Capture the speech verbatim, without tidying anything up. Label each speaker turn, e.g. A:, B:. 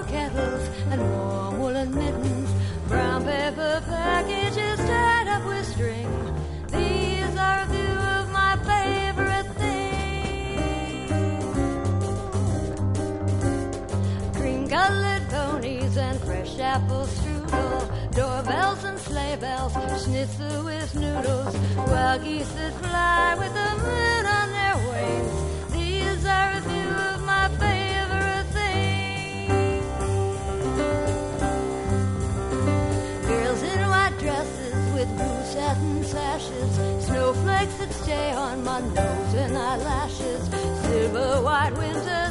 A: kettles and warm woolen mittens, brown paper packages tied up with string. These are a few of my favorite things. Cream-colored ponies and fresh apple strudel, doorbells and sleigh bells, schnitzel with noodles, wild geese that fly with the moon on their wings. These are a few of my favorite things. Girls in white dresses with blue satin sashes, snowflakes that stay on my nose and eyelashes, silver white winter